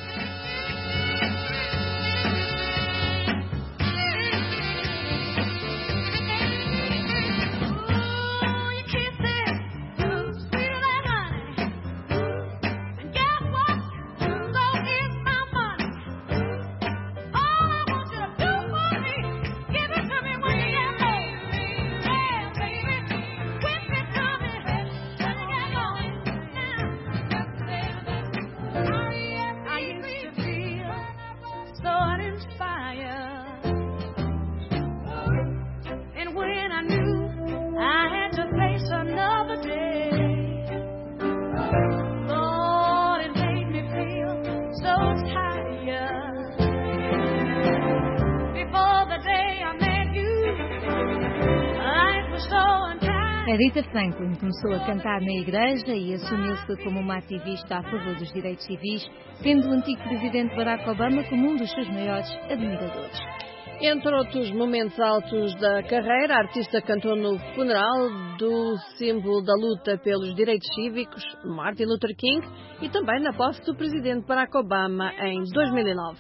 Aretha Franklin começou a cantar na igreja e assumiu-se como uma ativista a favor dos direitos civis, tendo o antigo presidente Barack Obama como um dos seus maiores admiradores.
Entre outros momentos altos da carreira, a artista cantou no funeral do símbolo da luta pelos direitos cívicos, Martin Luther King, e também na posse do presidente Barack Obama em 2009.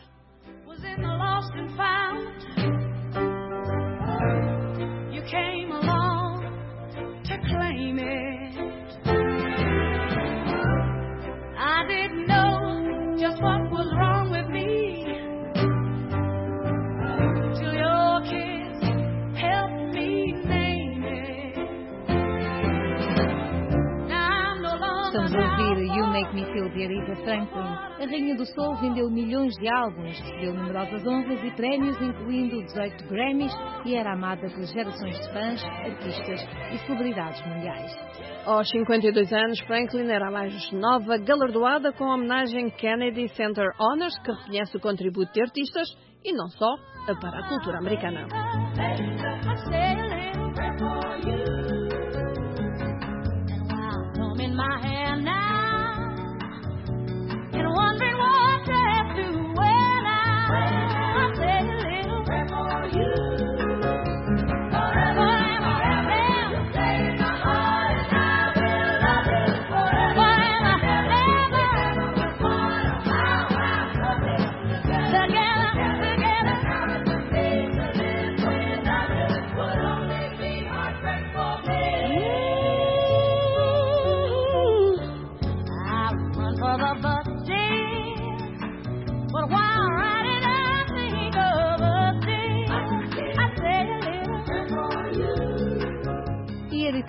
Claim it. I didn't know just what was wrong with me till your kiss helped me name it. Now I'm no longer.
Estamos a ouvir You Make Me Feel de Aretha Franklin. A Rainha do Soul vendeu milhões de álbuns, recebeu numerosas honras e prémios, incluindo 18 Grammys, e era amada por gerações de fãs, artistas e celebridades mundiais.
Aos 52 anos, Franklin era a mais nova galardoada com a homenagem Kennedy Center Honors, que reconhece o contributo de artistas e não só para a cultura americana.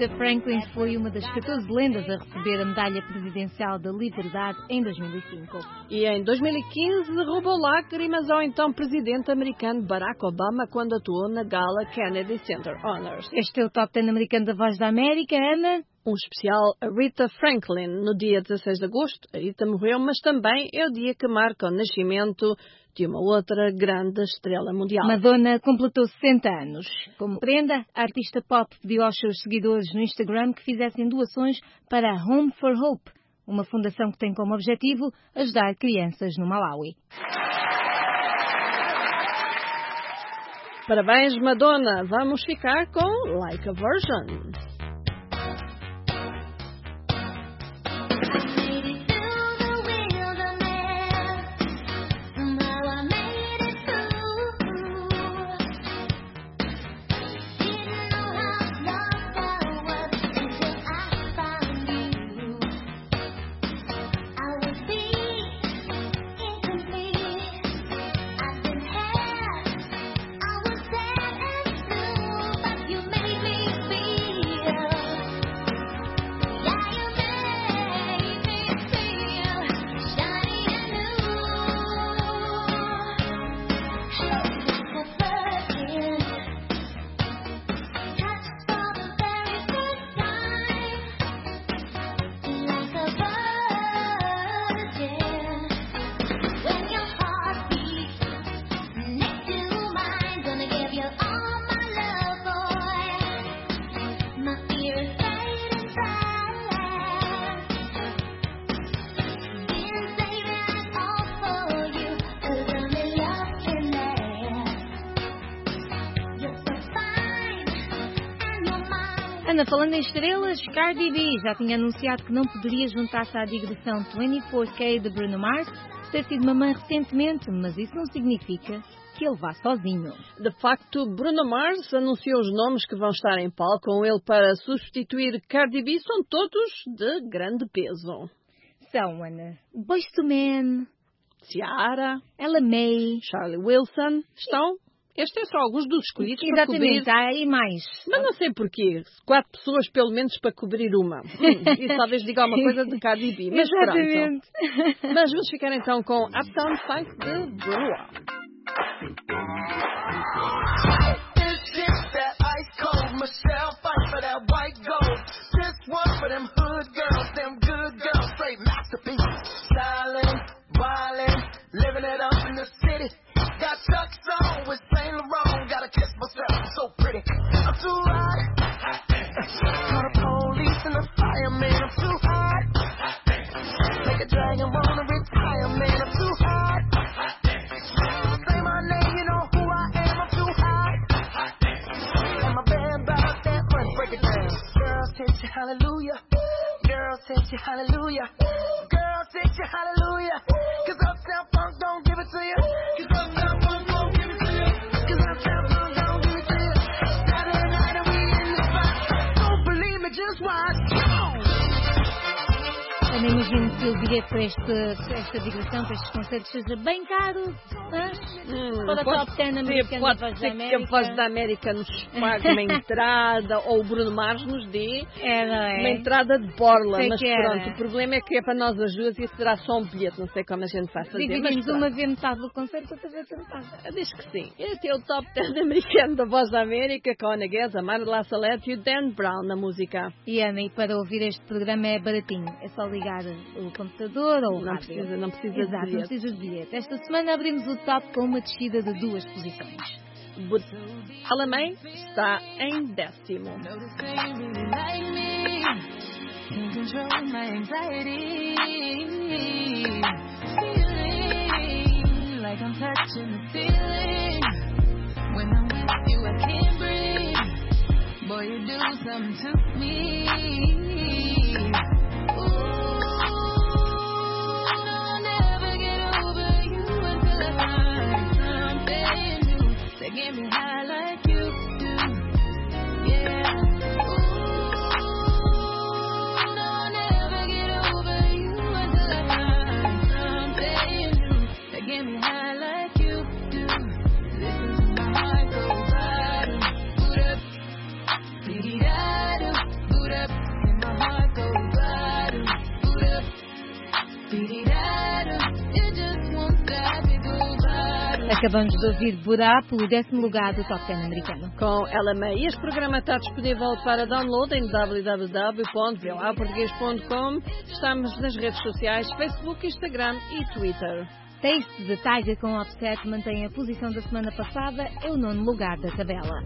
Aretha Franklin foi uma das 14 lendas a receber a Medalha Presidencial da Liberdade em 2005.
E em 2015 roubou lágrimas ao então presidente americano Barack Obama quando atuou na gala Kennedy Center Honors.
Este é o Top 10 americano da Voz da América, Ana.
Um especial Aretha Franklin. No dia 16 de agosto, Aretha morreu, mas também é o dia que marca o nascimento de uma outra grande estrela mundial.
Madonna completou 60 anos. Como prenda, a artista pop pediu aos seus seguidores no Instagram que fizessem doações para a Home for Hope, uma fundação que tem como objetivo ajudar crianças no Malawi.
Parabéns, Madonna. Vamos ficar com Like a Virgin.
Ana, falando em estrelas, Cardi B já tinha anunciado que não poderia juntar-se à digressão 24K de Bruno Mars por ter sido mamãe recentemente, mas isso não significa que ele vá sozinho.
De facto, Bruno Mars anunciou os nomes que vão estar em palco com ele para substituir Cardi B. São todos de grande peso.
São, Ana, Boyz II Men,
Ciara,
Ella May,
Charlie Wilson, estão... Estes são alguns dos escolhidos para cobrir...
Exatamente, há e mais.
Mas não sei porquê. 4 pessoas, pelo menos, para cobrir uma. E talvez diga alguma coisa de Cardi B. Mas
exatamente.
Pronto. Mas vamos ficar então com Uptown Funk de Bruno.
This is that ice cold Michelle fight for that white gold. This one for them hood girls, them good girls, straight masterpiece. Stylin', wildin', living it up in the city. Got Chuck's on with Saint Laurent. Gotta kiss myself, I'm so pretty. I'm too hot. Call the police and the fireman. I'm too hot. Make a dragon wanna retire, man. I'm too hot. Say my name, you know who I am. I'm too hot. And my band bought that money. Break it down. Girls hit you, hallelujah. Girls hit you, hallelujah. Girls hit you, hallelujah. Cause Uptown Funk don't give it to you. Cause Uptown Funk don't give it to you. Cause Uptown Funk don't give it to you. Saturday night and we in the spot. Don't believe me, just watch.
Eu imagino que o bilhete para esta digressão, para estes concertos, seja bem caro. Para a Top 10 americana
pode
da Voz
ser
da
que a
América.
Voz da América nos pague uma entrada ou o Bruno Mars nos dê uma entrada de borla.
Sei
Mas
que era.
pronto, o problema é que é para nós as duas e isso será só um bilhete. Não sei como a gente vai fazer. Mas
Dividimos
pronto.
uma vez metade do concerto, outra vez a metade.
Diz que sim. Este é o Top 10 americano da Voz da América com a Ana Guedes, a Marla Salete e o Dan Brown na música.
E Ana, e para ouvir este programa é baratinho. É só ligar o computador ou o
Não
rádio.
precisa, não precisa de
Exato, não
bilhete.
precisas de bilhete. Esta semana abrimos o top com uma descida de 2 posições.
Alamém está em 10º.
Can't control my anxiety. Feeling like I'm touching the ceiling. When I'm with you, I can't breathe. Boy, you do something to me. Ooh, I'll never get over you until I find something new that get me high like you do. Yeah. Get me high like you do. Listen to my heart go bottom. Boot up, dee-dee-da-do.
Acabamos de ouvir Burá pelo 10º lugar do Top 10 americano.
Com Ella May. Este programa está disponível para download em www.voaportugues.com. Estamos nas redes sociais, Facebook, Instagram e Twitter.
Taste de Tiger com Offset mantém a posição da semana passada, é o 9º lugar da tabela.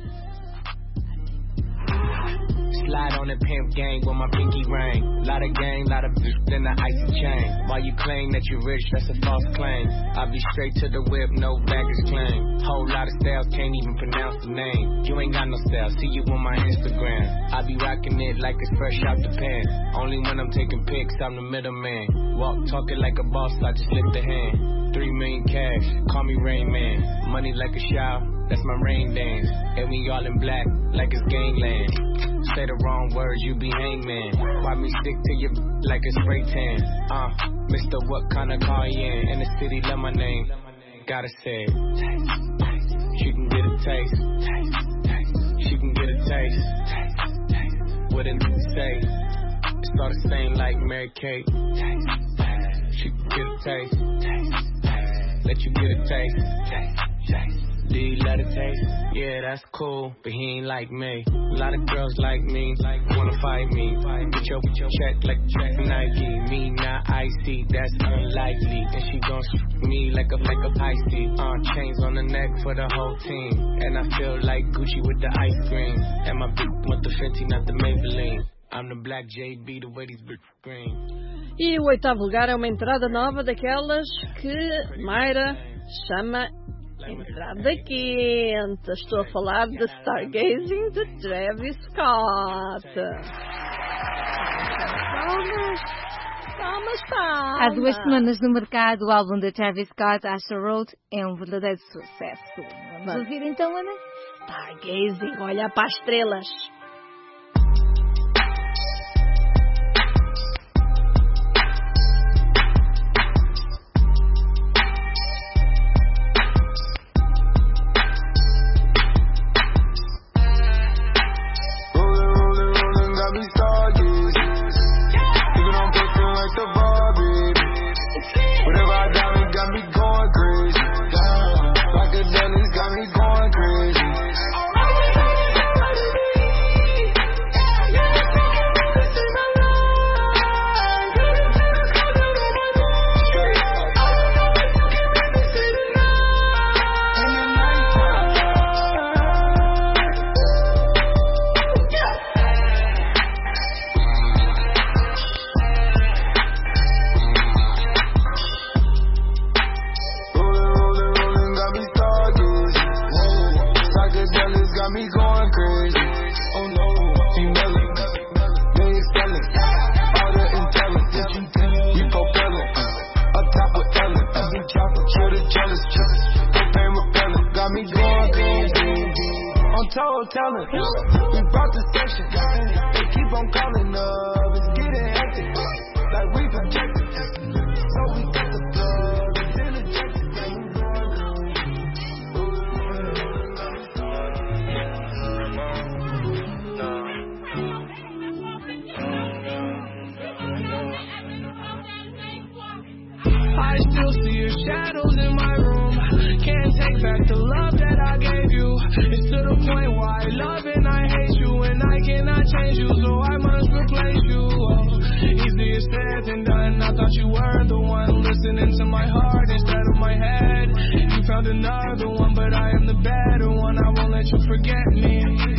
Slide on the pimp gang with my pinky ring. Lot of gang, lot of bitch, then the icy chain. While you claim that you're rich, that's a false claim. I be straight to the whip, no baggage claim. Whole lot of styles, can't even pronounce the name. You ain't got no style, see you on my Instagram. I be rocking it like it's fresh out the pan. Only when I'm taking pics, I'm the middleman. Walk talking like a boss, I just lift a hand. 3 million cash, call me Rain Man. Money like a shower, that's my rain dance. And we all in black, like it's gangland. Say the wrong words, you be hangman. Why me stick to you like it's spray tan? Mister, what kind of car you in? In the city, love my name. Gotta say it. She can get a taste. She can get a taste. What did it say? It's all the same like Mary Kate. She can get a taste. Let you get a taste. Do you let it taste? Yeah, that's cool, but he ain't like me. A lot of girls like me, wanna fight me. Get your check like Nike. Me not icy, that's unlikely. And she gon' me like a Pisces. Chains on the neck for the whole team. And I feel like Gucci with the ice cream. And my bitch want the Fenty, not the Maybelline. I'm the black JB, the way these bitch green.
E o 8º lugar é uma entrada nova daquelas que Mayra chama entrada quente. Estou a falar de Stargazing de Travis Scott. Palmas.
Há 2 semanas no mercado, o álbum de Travis Scott, Asher Road, é um verdadeiro sucesso. Vamos ouvir então, Ana?
Stargazing, olha para as estrelas.
I still see your shadows in my room. Can't take back the love that I gave you. It's to the point why I love and I hate you, and I cannot change you, so I must replace you. Easier said than done. I thought you were the one listening to my heart instead of my head. You found another one, but I am the better one. I won't let you forget me.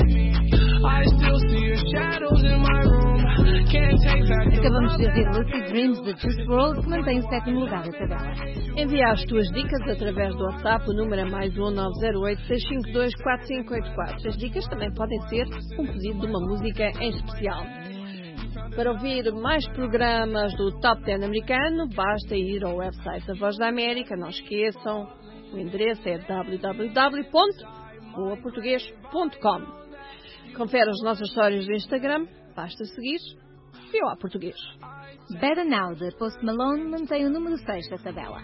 I still see your shadows in my room. Can't take back the
Acabamos de ouvir Lucid Dreams de Juice WRLD, que mantém o 7º lugar da tabela.
Envia as tuas dicas através do WhatsApp, o número é +1 908 652 4584. As dicas também podem ser um pedido de uma música em especial. Para ouvir mais programas do Top 10 americano, basta ir ao website da Voz da América. Não esqueçam, o endereço é www.voaportugues.com. Confere as nossas histórias do Instagram, basta seguir VOA Português.
Better Now, de Post Malone, mantém o número 6 da tabela.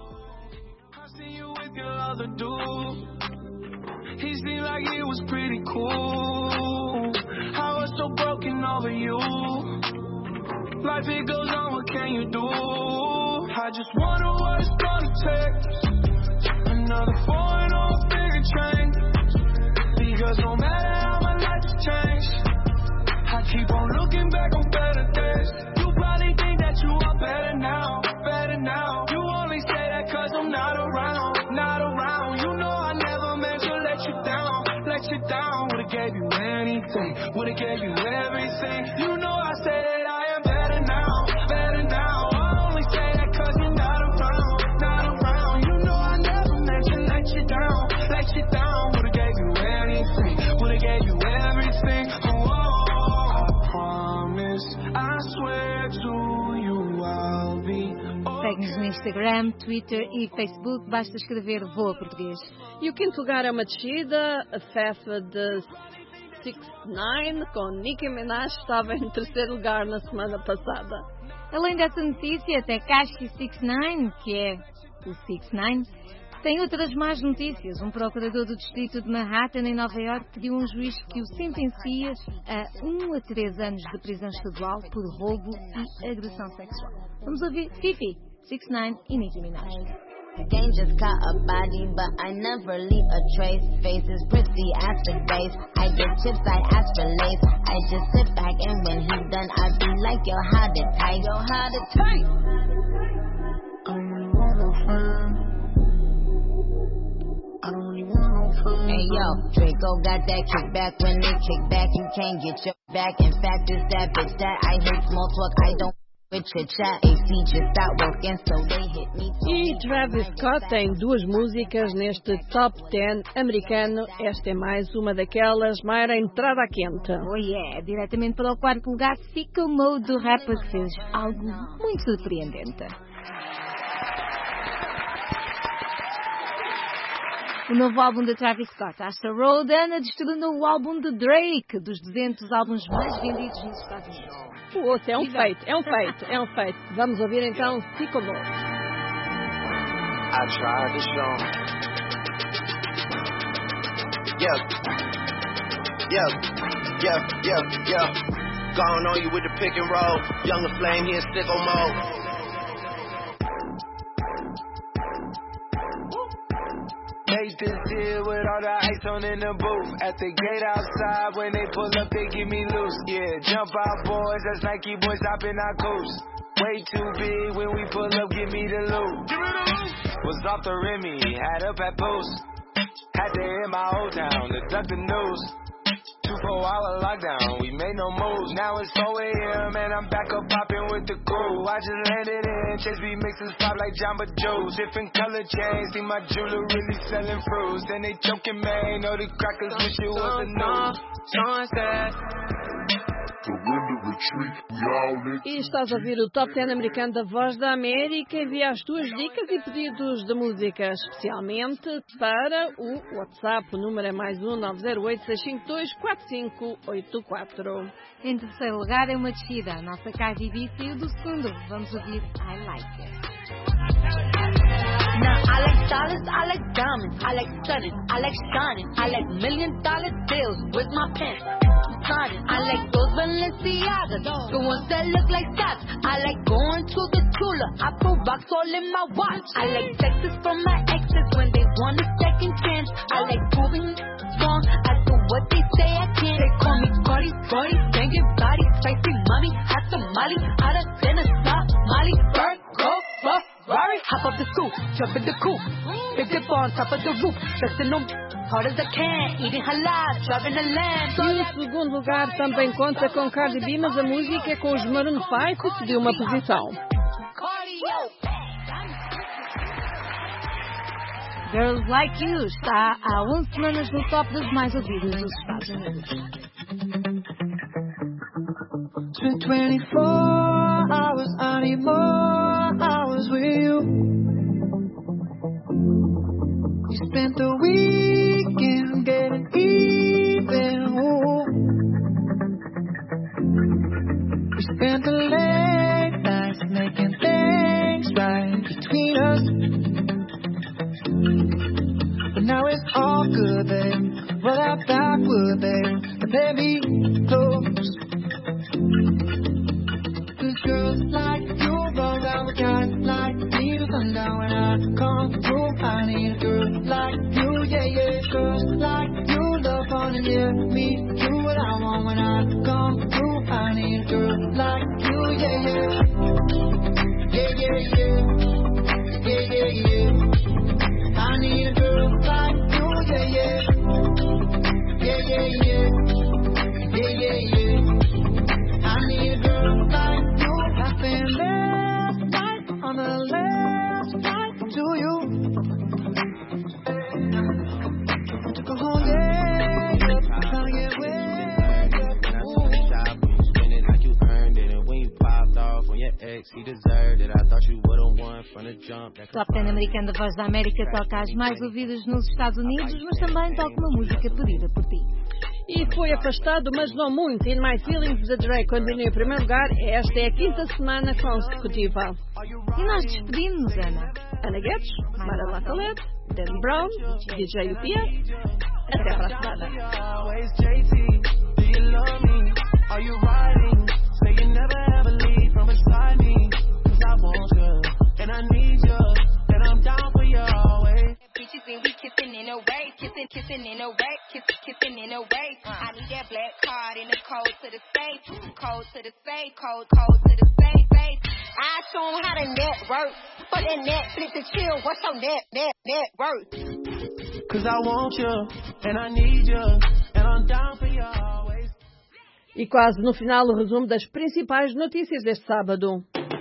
He seemed like it was pretty cool. I was so broken over you. Life it goes on, what can you do? I just wonder what it's gonna take. another foreign or bigger train. Because no matter how my life changed, I keep on looking back on better days. You probably think that you are better now, better now. You only say that cause I'm not around, not around. You know I never meant to let you down, let you down. Would've gave you anything, would've gave you everything. You know I said that I am better now, better now. I only say that cause you're not around, not around. You know I never meant to let you down, let you down. Would've gave you anything, would've gave you everything. Oh, I promise, I swear to you I'll be.
Segue-nos no Instagram, Twitter e Facebook. Basta escrever Voa Português.
E o quinto lugar é uma descida. A Fefa de 6ix9ine com Nicki Minaj estava em terceiro lugar na semana passada.
Além dessa notícia, Tekashi 6ix9ine, que é o 6ix9ine, tem outras más notícias. Um procurador do distrito de Manhattan, em Nova Iorque, pediu a um juiz que o sentencia a 1 a 3 anos de prisão estadual por roubo e agressão sexual. Vamos ouvir Fifi, 6ix9ine e Nicki Minaj.
Game just caught a body, but I never leave a trace. Faces pretty as the base. I get chips, I ask for lace. I just sit back and when he's done, I be like, yo, how to tight, yo, how to tight.
I don't really want no friend. I don't really want no friend.
Hey yo, Draco got that kickback. When they kick back, you can't get your back. In fact, it's that bitch that I hate small talk. I don't.
E Travis Scott tem duas músicas neste Top 10 americano. Esta é mais uma daquelas, Mayra, entrada quente.
Oh yeah, diretamente para o quarto lugar fica o Mode do rapper, que fez algo muito surpreendente. O novo álbum de Travis Scott, Astra Road, anda destruindo o álbum de Drake, dos 200 álbuns mais vendidos nos Estados Unidos.
O outro é um feito, é um feito, é um feito. Vamos ouvir então Sycamore.
I tried to show. Yeah. Gone on you with the pick and roll. Younger flame here, sicko mode. Made this deal with all the ice on in the booth. At the gate outside, when they pull up, they give me loose. Yeah, jump out, boys. That's Nike boys hopping our coast. Way too big when we pull up, give me the loot. Was off the Remy, had up at post. Had to hit my old town to duck the news. 24-hour lockdown, we made no moves. Now it's 4 a.m. and I'm back up popping with the crew. I just landed in, Chase B mixes pop like Jamba Joe's. Different color chains, see my jeweler really selling fruits. Then they joking, man, know the crackers wish it was the news. Sunset.
E estás a ouvir o Top 10 americano da Voz da América. Envia as tuas dicas e pedidos de música, especialmente para o WhatsApp. O número é mais 1-908-652-4584.
Em terceiro lugar é uma descida. A nossa Cardi B saiu do segundo. Vamos ouvir I Like It.
Now I like dollars, I like diamonds, I like studding, I like shining, I like $1 million deals with my pen. I like those Balenciagas, the ones that look like socks. I like going to the Tula, I put rocks all in my watch. I like texts from my exes when they want a second chance. I like proving wrong, I do what they say I can't. They call me Cardi, banging body, spicy mommy, hot tamale, out of dinner, Molly, bird, go, Ferrari, hop up the scoop, jump in the coupe, big dip on top of the roof, flexing on hard as I can, eating halal, driving a lamb.
E o segundo lugar também conta com Cardi B, mas a música é com os Maroon 5 que subiu uma posição.
Girls Like You está há 11 semanas no top dos mais ouvidos dos Estados Unidos.
It's been 24 hours, I need more hours with you. We spent the weekend getting even. Ooh. We spent the late nights making things right between us. But now it's all good, babe. Roll out backward, babe, and play me close. Cause girls like you run down with guys like me to sundown. When I come through, I need a girl like you, yeah, yeah. Girls like you love fun and yeah, me do what I want when I come through. I need a girl like you, yeah, yeah. Yeah, yeah, yeah. Yeah, yeah, yeah. I need a girl like you, yeah, yeah. Yeah, yeah, yeah. Yeah, yeah, yeah. I need a girl like you. Happened last night on the last flight to you. Took a whole day, trying to get way.
Top 10 americano da Voz da América toca as mais ouvidas nos Estados Unidos, mas também toca uma música pedida por ti.
E foi afastado, mas não muito. In My Feelings, de Drake continua em primeiro lugar. Esta é a quinta semana consecutiva.
E nós despedimos-nos, Ana.
Ana Guedes, Mara Latalete, Danny Brown, DJ Lupia. Até para a semana.
And I need you, and I'm down for you always.
Bitches and we kissing in a way, kissing in a way, kissing in a way. I need that black card and the code to the safe, code to the safe, code to the safe. I show 'em how to network, for that Netflix and chill. What's your net worth?
Cause I want you, and I need you, and I'm down for you always.
E quase no final o resumo das principais notícias deste sábado.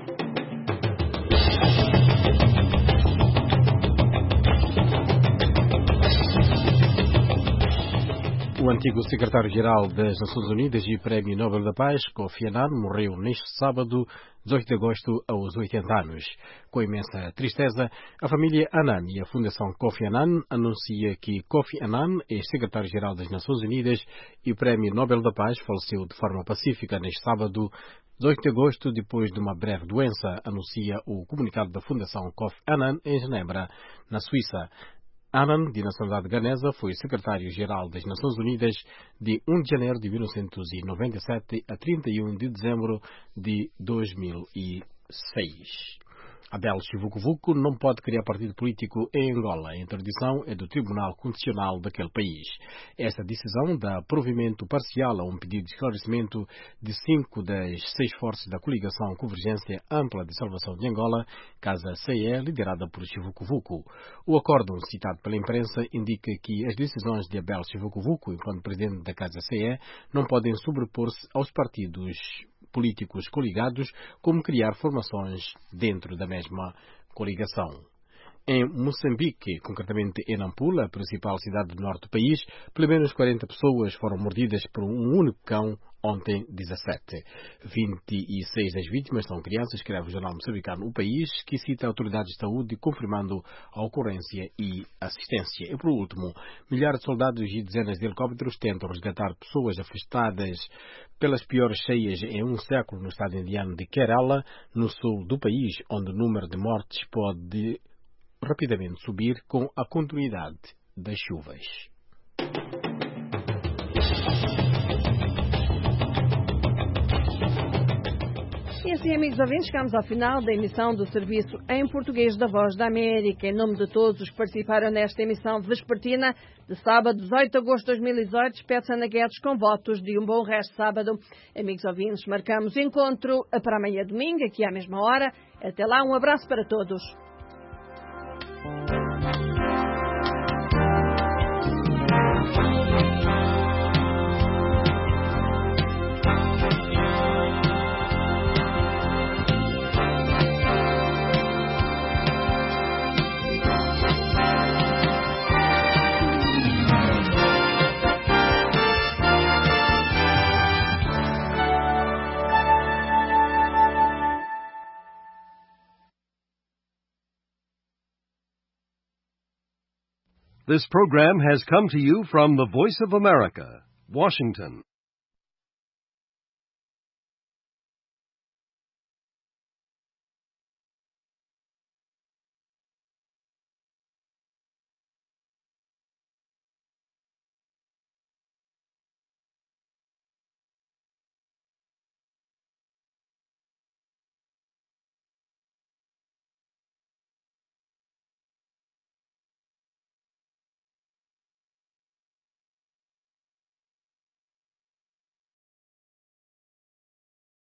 O antigo secretário-geral das Nações Unidas e Prémio Nobel da Paz, Kofi Annan, morreu neste sábado, 18 de agosto, aos 80 anos. Com imensa tristeza, a família Annan e a Fundação Kofi Annan anuncia que Kofi Annan, ex-secretário-geral das Nações Unidas e Prémio Nobel da Paz, faleceu de forma pacífica neste sábado, 18 de agosto, depois de uma breve doença, anuncia o comunicado da Fundação Kofi Annan em Genebra, na Suíça. Annan, de nacionalidade ganesa, foi secretário-geral das Nações Unidas de 1 de janeiro de 1997 a 31 de dezembro de 2006. Abel Chivucovuco não pode criar partido político em Angola. A interdição é do Tribunal Constitucional daquele país. Esta decisão dá provimento parcial a um pedido de esclarecimento de 5 das 6 forças da coligação Convergência Ampla de Salvação de Angola, Casa CE, liderada por Chivucovuco. O acórdão citado pela imprensa indica que as decisões de Abel Chivucovuco, enquanto presidente da Casa CE, não podem sobrepor-se aos partidos políticos coligados, como criar formações dentro da mesma coligação. Em Moçambique, concretamente em Nampula, a principal cidade do norte do país, pelo menos 40 pessoas foram mordidas por um único cão ontem, 17. 26 das vítimas são crianças, escreve o jornal moçambicano O País, que cita autoridades de saúde confirmando a ocorrência e assistência. E por último, milhares de soldados e dezenas de helicópteros tentam resgatar pessoas afastadas pelas piores cheias em um século no estado indiano de Kerala, no sul do país, onde o número de mortes pode rapidamente subir com a continuidade das chuvas.
E assim, amigos ouvintes, chegamos ao final da emissão do serviço em português da Voz da América. Em nome de todos os que participaram nesta emissão vespertina de sábado, 18 de agosto de 2018, despede-se Ana Guedes com votos de um bom resto de sábado. Amigos ouvintes, marcamos encontro para amanhã domingo, aqui à mesma hora. Até lá, um abraço para todos.
This program has come to you from the Voice of America, Washington.